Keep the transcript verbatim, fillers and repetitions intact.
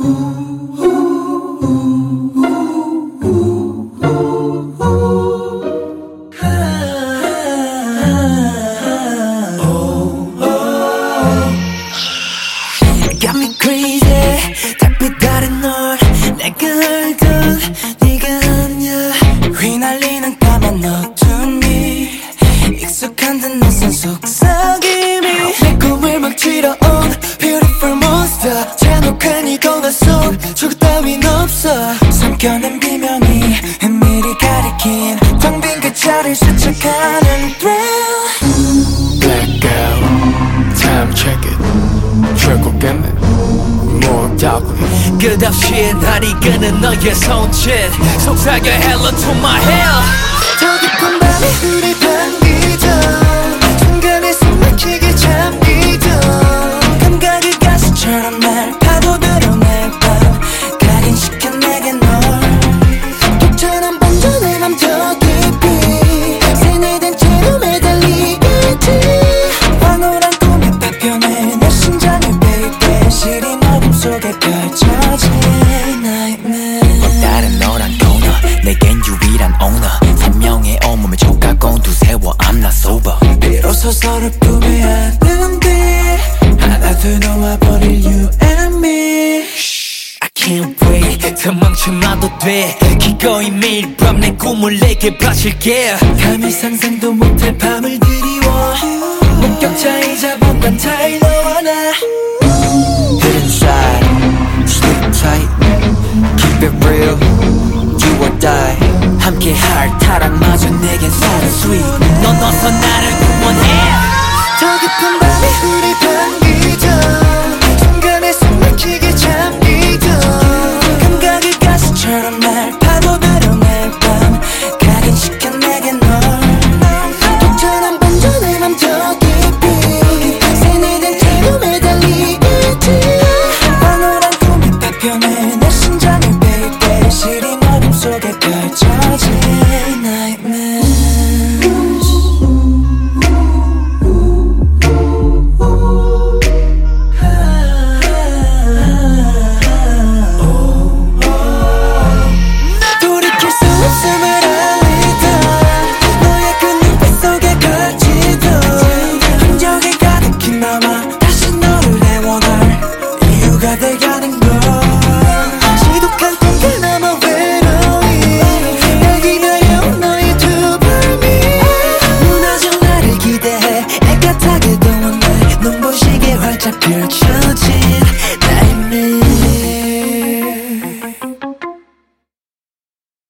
Got me crazy 달빛 아래 널 내가 알던 네가 아냐 휘날리는 까만 어둠이 익숙한 듯 낯선 속삭임이 내 꿈을 망치러 온 beautiful monster 잔혹한 이동한 손 저거 따윈 없어 삼켜낸 비명이 은밀히 가리킨 텅 빈 그 자리를 스쳐가는 thrill Blackout Time check it 결국에는 more darkly 끝없이 날 이끄는 너의 손짓 속삭여 hello to my hell 더 깊은 밤에 우리 반기던 순간에 숨 막히게 잠기던 감각이 가시처럼 날 파고들어 매일 밤 각인시켜 내게 널 독처럼 번져 내 맘 더 깊이 세뇌된 채로 매달리겠지 황홀한 꿈에 파편해 내 심장을 baby 시린 어둠 속에 펼쳐진 nightmare 다른 너란 코너 내겐 유일한 owner 생명의 온몸에 촉각건 두세워 I'm not sober 비로소 서로 품에안는데 하나 둘 놓아버릴 you and me I can't wait 도망쳐 놔도 돼 기꺼이 매일 밤 내 꿈을 내게 바칠게 감히 상상도 못할 밤을 드리워 목격자이자 번간 타이 너와 나